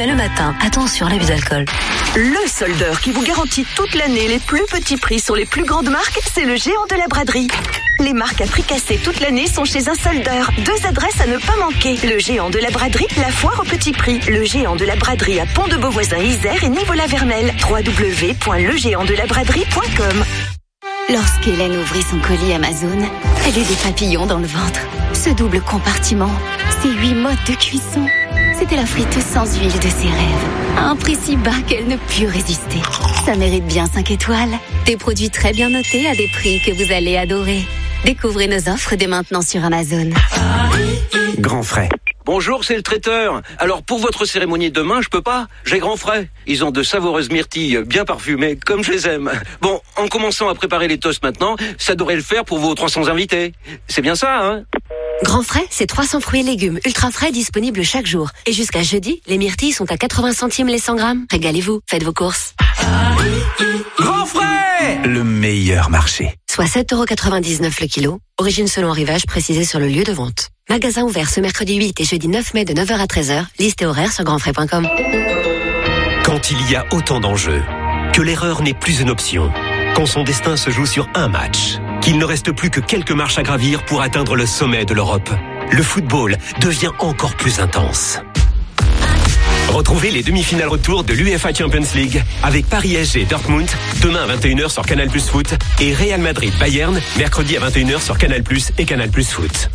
mais le matin, attention à l'abus d'alcool. Le soldeur qui vous garantit toute l'année les plus petits prix sur les plus grandes marques, c'est le géant de la braderie. Les marques à prix cassés toute l'année sont chez un soldeur. 2 adresses à ne pas manquer. Le géant de la braderie, la foire au petit prix. Le géant de la braderie à Pont-de-Beauvoisin-Isère et Nivola-Vernelle. www.legéantdelabraderie.com. Lorsqu'Hélène ouvrit son colis Amazon, elle eut des papillons dans le ventre. Ce double compartiment, ces 8 modes de cuisson, c'était la friteuse sans huile de ses rêves. À un prix si bas qu'elle ne put résister. Ça mérite bien 5 étoiles. Des produits très bien notés à des prix que vous allez adorer. Découvrez nos offres dès maintenant sur Amazon. Grand frais. Bonjour, c'est le traiteur. Alors pour votre cérémonie de demain, je peux pas. J'ai grand frais. Ils ont de savoureuses myrtilles bien parfumées, comme je les aime. Bon, en commençant à préparer les toasts maintenant, ça devrait le faire pour vos 300 invités. C'est bien ça, hein? Grand frais, c'est 300 fruits et légumes ultra frais disponibles chaque jour. Et jusqu'à jeudi, les myrtilles sont à 80 centimes les 100 grammes. Régalez-vous, faites vos courses. Grand frais! Le meilleur marché. Soit 7,99€ le kilo. Origine selon arrivage précisé sur le lieu de vente. Magasin ouvert ce mercredi 8 et jeudi 9 mai de 9h à 13h. Liste et horaire sur grandfrais.com. Quand il y a autant d'enjeux, que l'erreur n'est plus une option, quand son destin se joue sur un match, qu'il ne reste plus que quelques marches à gravir pour atteindre le sommet de l'Europe, le football devient encore plus intense. Retrouvez les demi-finales retour de l'UEFA Champions League avec Paris SG Dortmund demain à 21h sur Canal+ Foot et Real Madrid Bayern mercredi à 21h sur Canal+ et Canal+ Foot.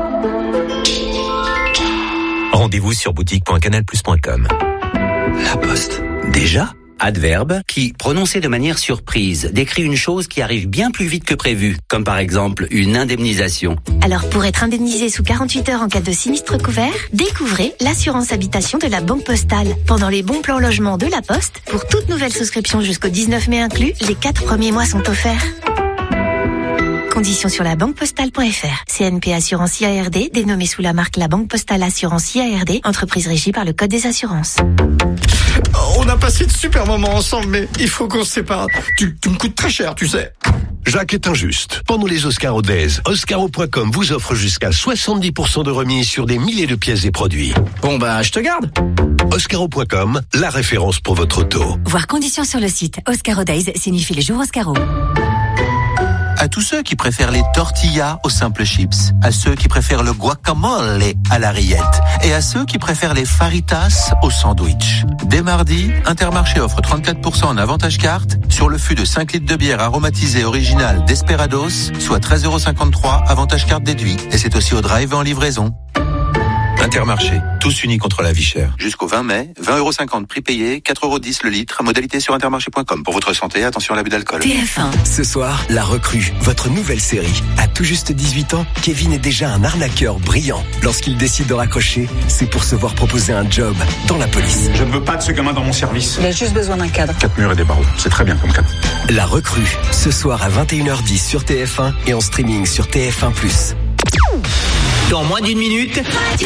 Rendez-vous sur boutique.canalplus.com. La Poste. Déjà ? Adverbe qui, prononcé de manière surprise, décrit une chose qui arrive bien plus vite que prévu, comme par exemple une indemnisation. Alors pour être indemnisé sous 48 heures en cas de sinistre couvert, découvrez l'assurance habitation de la Banque Postale. Pendant les bons plans logement de la Poste, pour toute nouvelle souscription jusqu'au 19 mai inclus, les 4 premiers mois sont offerts. Conditions sur la banquepostale.fr. CNP Assurance IARD, dénommée sous la marque La Banque Postale Assurance IARD, entreprise régie par le Code des assurances. On a passé de super moments ensemble, mais il faut qu'on se sépare. Tu me coûtes très cher, tu sais. Jacques est injuste. Pendant les Oscars Days, Oscaro.com vous offre jusqu'à 70% de remise sur des milliers de pièces et produits. Bon bah, je te garde. Oscaro.com, la référence pour votre auto. Voir conditions sur le site. Oscaro Days signifie les jours Oscaro. À tous ceux qui préfèrent les tortillas aux simples chips, à ceux qui préfèrent le guacamole à la rillette et à ceux qui préfèrent les faritas au sandwich. Dès mardi, Intermarché offre 34% en avantage carte sur le fût de 5 litres de bière aromatisée originale Desperados, soit 13,53€ avantage carte déduit. Et c'est aussi au drive en livraison. Intermarché, tous unis contre la vie chère. Jusqu'au 20 mai, 20,50€ prix payé, 4,10€ le litre, modalité sur intermarché.com. Pour votre santé, attention à l'abus d'alcool. TF1. Ce soir, La Recrue, votre nouvelle série. À tout juste 18 ans, Kevin est déjà un arnaqueur brillant. Lorsqu'il décide de raccrocher, c'est pour se voir proposer un job dans la police. Je ne veux pas de ce gamin dans mon service. Il a juste besoin d'un cadre. 4 murs et des barreaux, c'est très bien comme cadre. La Recrue, ce soir à 21h10 sur TF1 et en streaming sur TF1+. Dans moins d'une minute,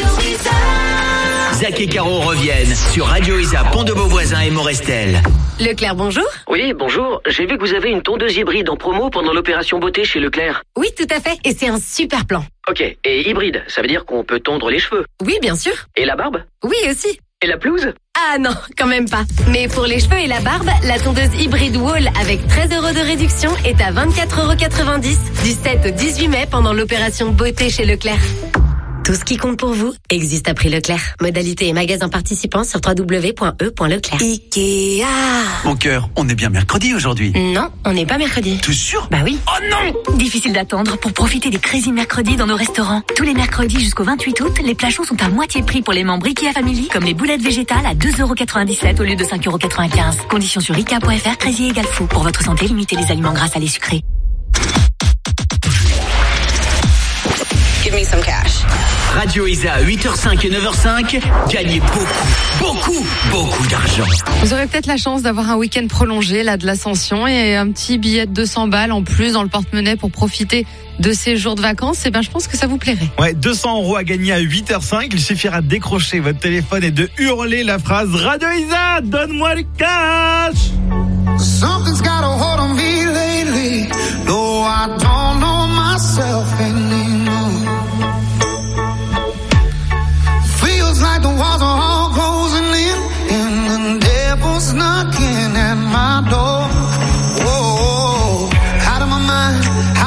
Zach et Caro reviennent sur Radio Isa, Pont-de-Beauvoisin et Morestel. Leclerc, bonjour. Oui, bonjour. J'ai vu que vous avez une tondeuse hybride en promo pendant l'opération beauté chez Leclerc. Oui, tout à fait. Et c'est un super plan. Ok, et hybride, ça veut dire qu'on peut tondre les cheveux. Oui, bien sûr. Et la barbe? Oui, aussi. Et la pelouse? Ah non, quand même pas. Mais pour les cheveux et la barbe, la tondeuse hybride Wall avec 13€ de réduction est à 24,90€ du 7 au 18 mai pendant l'opération beauté chez Leclerc. Tout ce qui compte pour vous existe à prix Leclerc. Modalité et magasin participants sur www.e.leclerc. Ikea. Mon cœur, on est bien mercredi aujourd'hui. Non, on n'est pas mercredi. T'es sûr? Bah oui. Oh non! Difficile d'attendre pour profiter des Crazy Mercredis dans nos restaurants. Tous les mercredis jusqu'au 28 août, les plats chauds sont à moitié prix pour les membres Ikea Family, comme les boulettes végétales à 2,97€ au lieu de 5,95€. Conditions sur Ikea.fr, Crazy égale fou. Pour votre santé, limitez les aliments gras, salés, sucrés. Give me some cash. Radio Isa, 8h05 et 9h05, gagnez beaucoup d'argent. Vous aurez peut-être la chance d'avoir un week-end prolongé, là, de l'Ascension, et un petit billet de 200 balles en plus dans le porte-monnaie pour profiter de ces jours de vacances. Et ben, je pense que ça vous plairait. Ouais, 200€ à gagner à 8h05. Il suffira de décrocher votre téléphone et de hurler la phrase Radio Isa, donne-moi le cash. Something's got a hold on me lately. No, I don't know myself anymore. Feels like the walls are all closing in.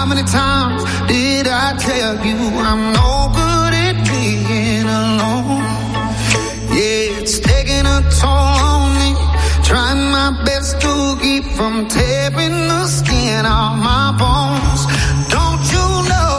How many times did I tell you I'm no good at being alone? Yeah, it's taking a toll on me. Trying my best to keep from tearing the skin off my bones. Don't you know?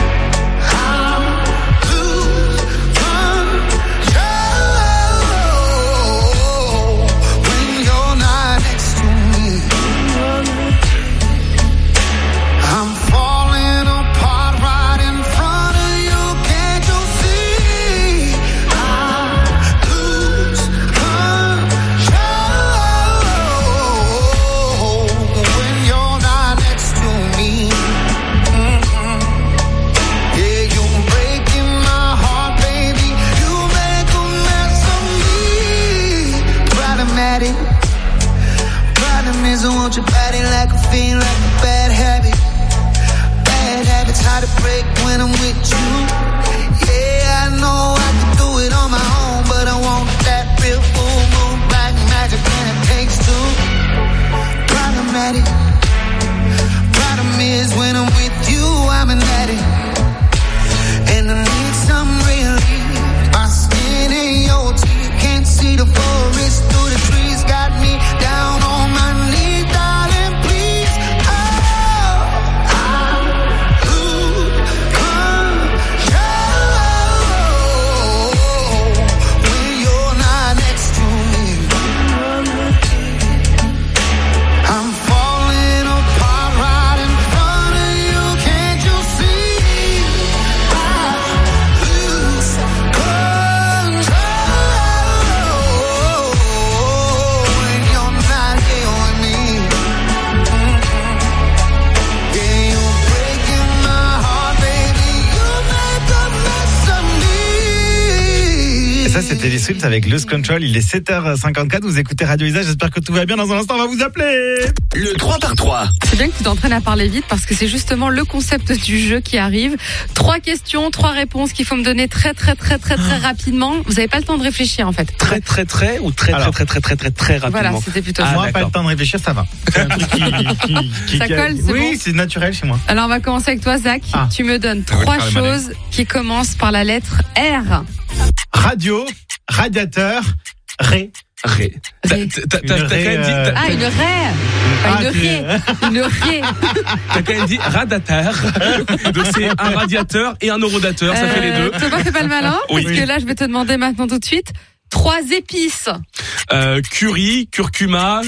Want your body like a fiend, like a bad habit. Bad habits hard to break when I'm with you. Yeah, I know I can do it on my own, but I want that real full moon black magic, and it takes two. Problematic. Problem is when I'm with you, I'm an addict, and I need some relief. My skin ain't your teeth, can't see the forest through the trees. Got me down on my knees. C'était les Swims avec Lose Control. Il est 7h54. Vous écoutez Radio Isa. J'espère que tout va bien. Dans un instant, on va vous appeler. Le 3x3. C'est bien que tu t'entraînes à parler vite parce que c'est justement le concept du jeu qui arrive. 3 questions, 3 réponses qu'il faut me donner très rapidement. Vous n'avez pas le temps de réfléchir en fait. Très ou très rapidement. Voilà, c'était plutôt ça. Moi, pas le temps de réfléchir, ça va. C'est un truc qui ça colle, c'est oui, bon. c'est naturel chez moi. Alors on va commencer avec toi, Zach. Tu me donnes 3 choses qui commencent par la lettre R. Radio, radiateur, ré. T'as quand même dit. Une raie. Une raie. T'as quand même dit radiateur. Donc c'est un radiateur et un eurodateur, ça fait les deux. Thomas, fais pas le malin, Oui. parce que là, je vais te demander maintenant tout de suite 3 épices. Curry, curcuma,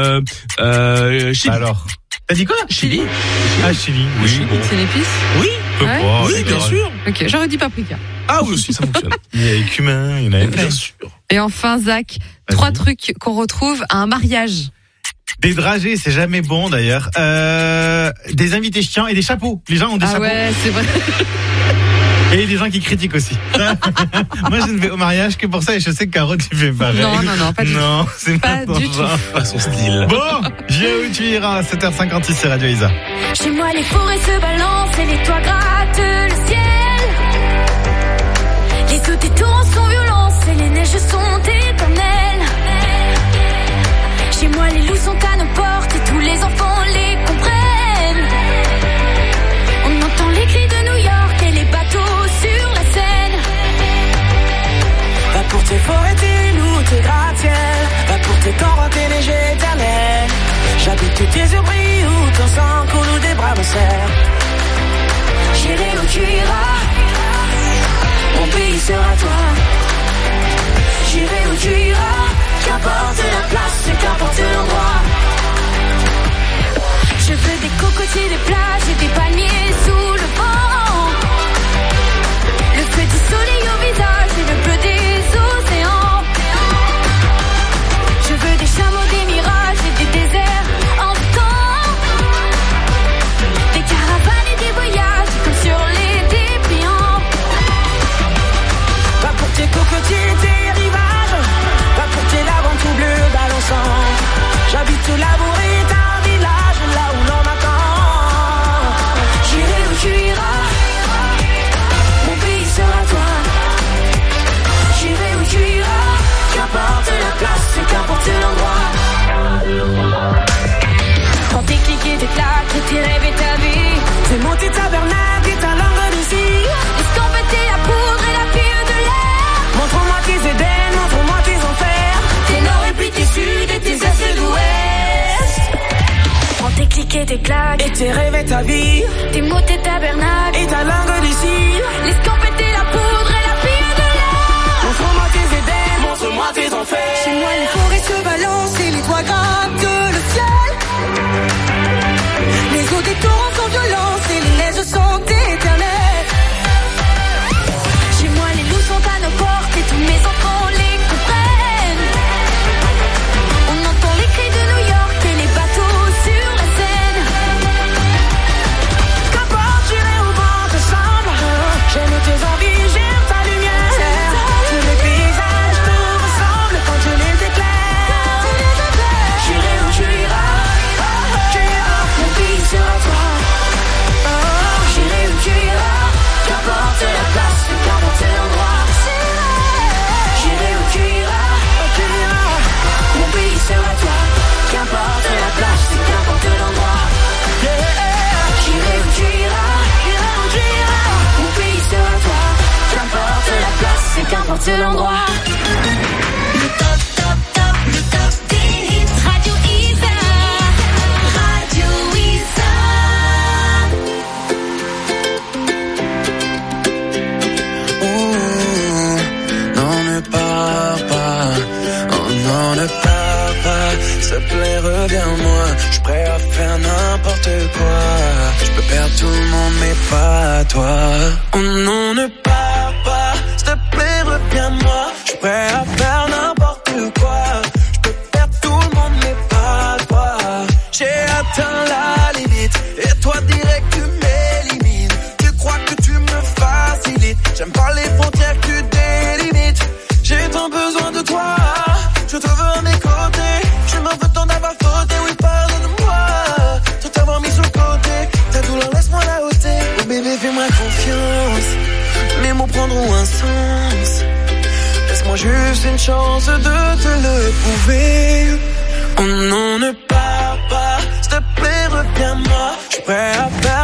chili. Alors, t'as dit quoi? Chili. Ah, chili. Oui. C'est une épice? Oui. Ouais. Oui, bien sûr. Ok, j'aurais dit paprika. Ah oui aussi, ça fonctionne. Il y a cumin, il y en a plein. Bien sûr. Et enfin, Zach, 3 trucs qu'on retrouve à un mariage. Des dragées, c'est jamais bon d'ailleurs. Des invités chiants et des chapeaux. Les gens ont des chapeaux. Ah ouais, c'est vrai. Et des gens qui critiquent aussi. Moi, je ne vais au mariage que pour ça et je sais que Caro, tu fais pareil. Non, pas du tout. Non, c'est pas du tout. Pas son style. Bon, viens où tu iras, 7h56, c'est Radio Isa. Chez moi, les forêts se balancent et les toits grattent le ciel. Les eaux des torrents sont violentes et les neiges sont éternelles. Chez moi, les loups sont à nos portes et tous les enfants les comprennent. On entend les cris de New York et les bateaux sur la Seine. Va pour tes forêts, tes loups, tes gratte-ciel. Va pour tes corps, tes neiges éternelles. J'habite tes yeux brillent où ton sang coule ou des bras me serrent. J'irai où tu iras, mon pays sera toi. J'irai où tu iras, qu'importe la place et qu'importe l'endroit. Je veux des cocotiers, des plages et des palmiers sous le vent. Le feu du soleil au visage et le bleu des océans. Je veux des chameaux, des mirages et des déserts en temps. Des caravanes et des voyages comme sur les dépliants. Va pour tes cocotiers, tes rivages. Va pour tes laves en tout bleu balançant. J'habite l'amour et un village là où l'on m'attend. J'irai clics et tes claques. Et tes rêves et ta vie. Tes mots, tes tabernacles. Et ta langue d'ici. Les scampes et la poudre et la pire de l'art. Montre-moi tes Éden, montre-moi tes enfers. Chez moi, les forêts se balancent et les toits grimpent que le ciel. Les eaux des torrents sont violentes et les neiges sont éternelles. Chez moi, les loups sont à nos portes et tous mes enfants les comprennent. On entend les cris de New York et les bateaux sur la Seine. Qu'importe, j'irai au vent de Saint-Marin. J'aime tes envies, j'aime ta lumière. Tous les paysages te ressemblent quand je les éclaire. J'irai où tu iras. Mon pays sera toi. J'irai où tu iras. Qu'importe la place, qu'importe l'endroit. J'irai où tu iras. Mon pays sera toi. Qu'importe la place, qu'importe l'endroit. J'irai où tu iras. Mon pays sera toi. Qu'importe la place, qu'importe l'endroit. Le top, top, top, le top des hits. Radio Isa. Radio Isa. Non, ne pars pas. Oh non, ne pars pas. S'il te plaît, reviens-moi. Je suis prêt à faire n'importe quoi. Je peux perdre tout le monde, mais pas toi. Oh non, ne pars pas. S'il te plaît, reviens-moi. Je suis prêt à faire n'importe quoi. Je peux perdre tout le monde, mais pas toi. J'ai atteint la limite. Et toi, direct, tu m'élimines. Tu crois que tu me facilites. J'aime pas les frontières que tu délimites. J'ai tant besoin de toi. Je te veux à mes côtés. Je m'en veux tant d'avoir fauté. Oui, pardonne-moi. Tout avoir mis sur le côté. Ta douleur, laisse-moi la ôter. Oh bébé, fais-moi confiance. Mes mots prendront un sens. Laisse-moi juste une chance de te le prouver. Oh non, ne pars pas. S'il te plaît, reviens-moi. Je suis prêt à faire